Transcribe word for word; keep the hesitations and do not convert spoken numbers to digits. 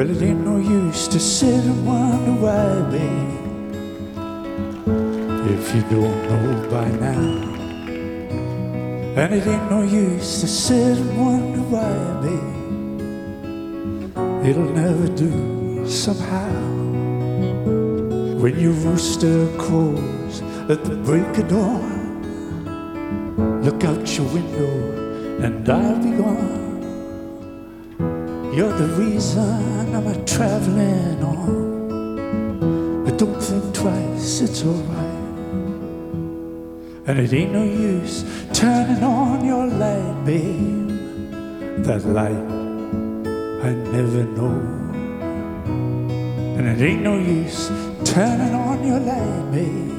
Well, it ain't no use to sit and wonder why, babe, if you don't know by now. And it ain't no use to sit and wonder why, babe, it'll never do somehow. When your rooster crows at the break of dawn, look out your window and I'll be gone. You're the reason I'm a traveling on, but don't think twice, it's alright. And it ain't no use turning on your light, babe, that light I never know. And it ain't no use turning on your light, babe,